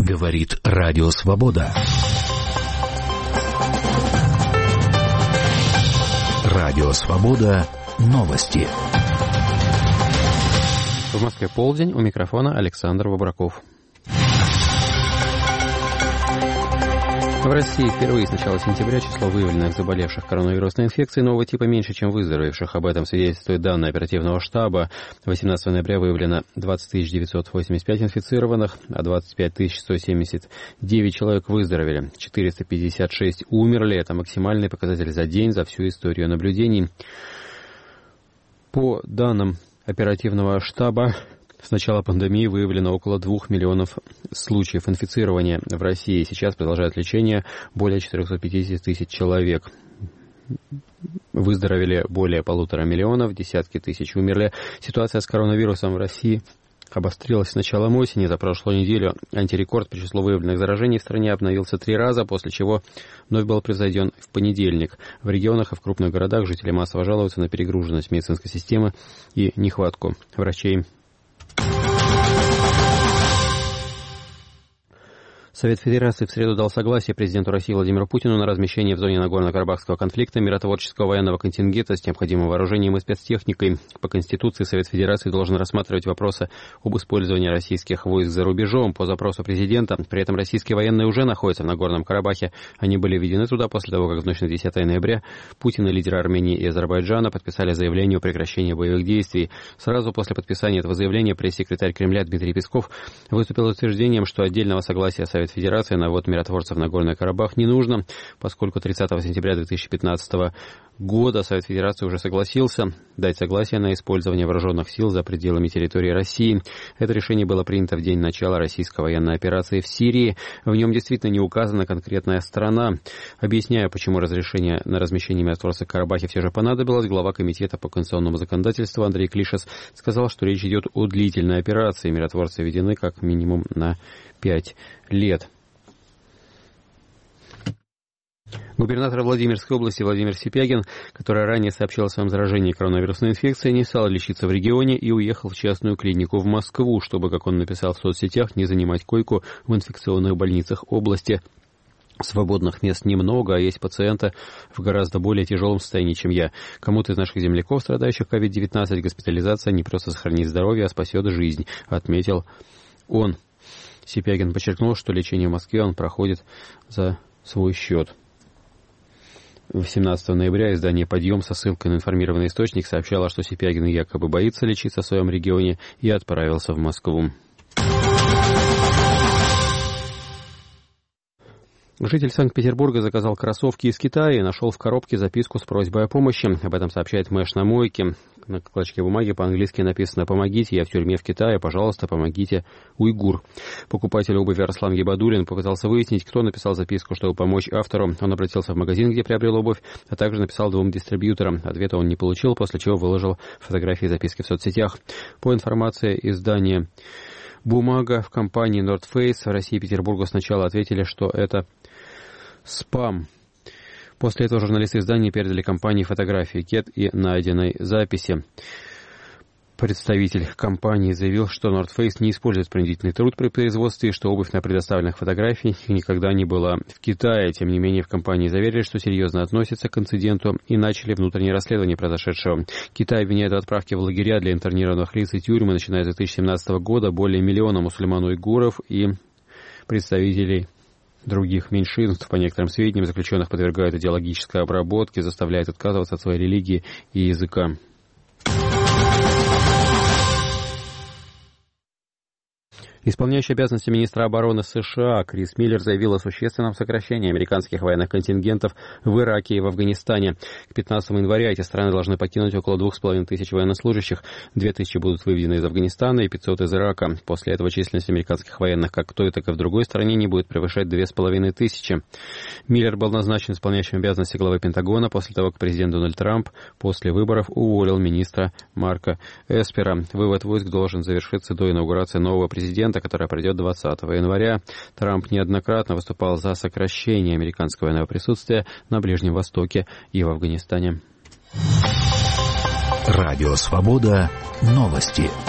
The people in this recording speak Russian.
Говорит Радио Свобода. Радио Свобода. Новости. В Москве полдень. У микрофона Александр Вобраков. В России впервые с начала сентября число выявленных заболевших коронавирусной инфекцией нового типа меньше, чем выздоровевших. Об этом свидетельствует данные оперативного штаба. 18 ноября выявлено 20 985 инфицированных, а 25 179 человек выздоровели. 456 умерли. Это максимальный показатель за день за всю историю наблюдений. По данным оперативного штаба, с начала пандемии выявлено около 2 миллионов случаев инфицирования в России. Сейчас продолжает лечение более 450 тысяч человек. Выздоровели более 1,5 миллиона, десятки тысяч умерли. Ситуация с коронавирусом в России обострилась с началом осени. За прошлую неделю антирекорд по числу выявленных заражений в стране обновился 3 раза, после чего вновь был превзойден в понедельник. В регионах и в крупных городах жители массово жалуются на перегруженность медицинской системы и нехватку врачей. Совет Федерации в среду дал согласие президенту России Владимиру Путину на размещение в зоне Нагорно-Карабахского конфликта миротворческого военного контингента с необходимым вооружением и спецтехникой. По Конституции Совет Федерации должен рассматривать вопросы об использовании российских войск за рубежом. По запросу президента, при этом российские военные уже находятся в Нагорном Карабахе. Они были введены туда после того, как в ночь на 10 ноября Путин и лидеры Армении и Азербайджана подписали заявление о прекращении боевых действий. Сразу после подписания этого заявления пресс-секретарь Кремля Дмитрий Песков выступил с утверждением, что отдельного согласия Совет Федерации на ввод миротворцев в Нагорный Карабах не нужно, поскольку 30 сентября 2015 года Совет Федерации уже согласился дать согласие на использование вооруженных сил за пределами территории России. Это решение было принято в день начала российской военной операции в Сирии. В нем действительно не указана конкретная страна. Объясняя, почему разрешение на размещение миротворцев в Карабахе все же понадобилось, глава Комитета по конституционному законодательству Андрей Клишес сказал, что речь идет о длительной операции. Миротворцы введены как минимум на 5 лет. Губернатор Владимирской области Владимир Сипягин, который ранее сообщил о своем заражении коронавирусной инфекцией, не стал лечиться в регионе и уехал в частную клинику в Москву, чтобы, как он написал в соцсетях, не занимать койку в инфекционных больницах области. Свободных мест немного, а есть пациенты в гораздо более тяжелом состоянии, чем я. Кому-то из наших земляков, страдающих COVID-19, госпитализация не просто сохранит здоровье, а спасет жизнь, отметил он. Сипягин подчеркнул, что лечение в Москве он проходит за свой счет. 18 ноября издание «Подъем» со ссылкой на информированный источник сообщало, что Сипягин якобы боится лечиться в своем регионе и отправился в Москву. Житель Санкт-Петербурга заказал кроссовки из Китая и нашел в коробке записку с просьбой о помощи. Об этом сообщает Мэш на мойке. На клочке бумаги по-английски написано «Помогите, я в тюрьме в Китае, пожалуйста, помогите, уйгур». Покупатель обуви Арслан Гибадуллин попытался выяснить, кто написал записку, чтобы помочь автору. Он обратился в магазин, где приобрел обувь, а также написал 2 дистрибьюторам. Ответа он не получил, после чего выложил фотографии записки в соцсетях. По информации издания «Бумага», в компании North Face в России и Петербургу сначала ответили, что это спам. После этого журналисты издания передали компании фотографии кед и найденной записи. Представитель компании заявил, что North Face не использует принудительный труд при производстве и что обувь на предоставленных фотографиях никогда не была в Китае. Тем не менее, в компании заверили, что серьезно относятся к инциденту и начали внутреннее расследование произошедшего. Китай обвиняет в отправке в лагеря для интернированных лиц и тюрьмы, начиная с 2017 года, более миллиона мусульман-уйгуров и представителей других меньшинств. По некоторым сведениям, заключенных подвергают идеологической обработке, заставляют отказываться от своей религии и языка. Исполняющий обязанности министра обороны США Крис Миллер заявил о существенном сокращении американских военных контингентов в Ираке и в Афганистане. К 15 января эти страны должны покинуть около 2500 военнослужащих. 2000 будут выведены из Афганистана и 500 из Ирака. После этого численность американских военных как в той, так и в другой стране не будет превышать 2500. Миллер был назначен исполняющим обязанности главы Пентагона после того, как президент Дональд Трамп после выборов уволил министра Марка Эспера. Вывод войск должен завершиться до инаугурации нового президента, которая пройдет 20 января. Трамп неоднократно выступал за сокращение американского военного присутствия на Ближнем Востоке и в Афганистане. Радио Свобода. Новости.